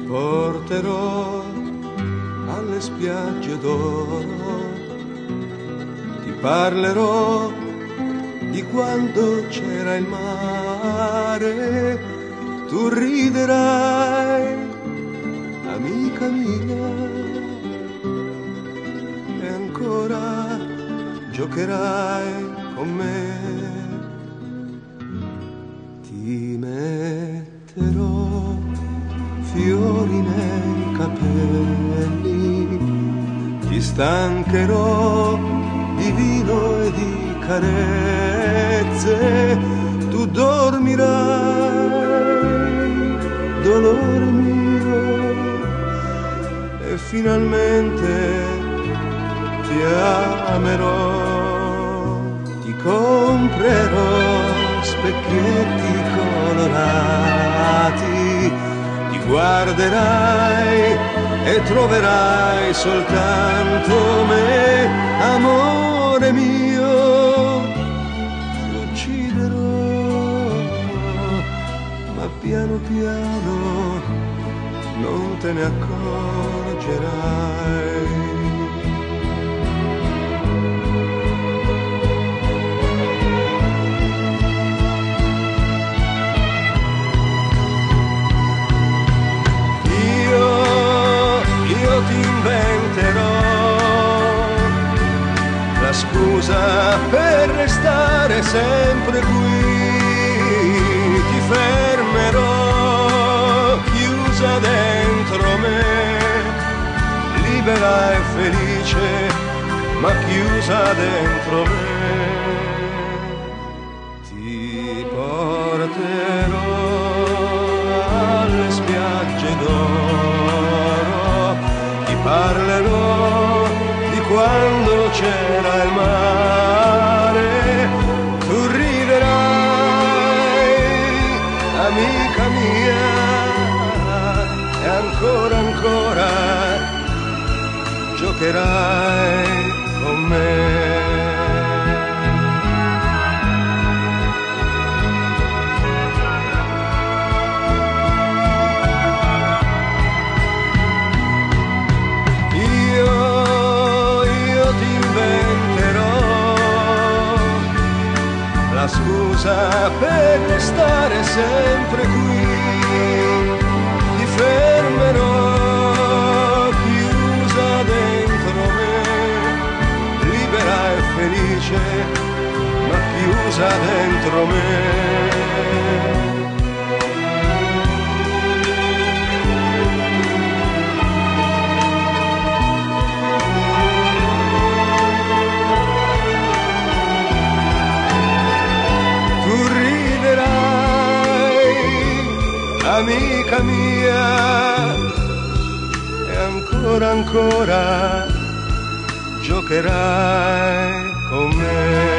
porterò alle spiagge d'oro, ti parlerò di quando c'era il mare, tu riderai, amica mia, e ancora giocherai con me. Ti metterò fiori nei capelli, ti stancherò di vino e di carezze, tu dormirai, dolore mio, e finalmente ti amerò, ti comprerò specchietti colorati, ti guarderai e troverai soltanto me, amore mio. Ti ucciderò, ma piano piano non te ne accorgerai. Ti inventerò la scusa per restare sempre qui, ti fermerò chiusa dentro me, libera e felice ma chiusa dentro me. Ti porterò alle spiagge d'oro, parlerò di quando c'era il mare, tu riderai, amica mia, e ancora giocherai con me. La scusa per restare sempre qui, ti fermerò chiusa dentro me, libera e felice ma chiusa dentro me. Amica mia, e ancora giocherai con me.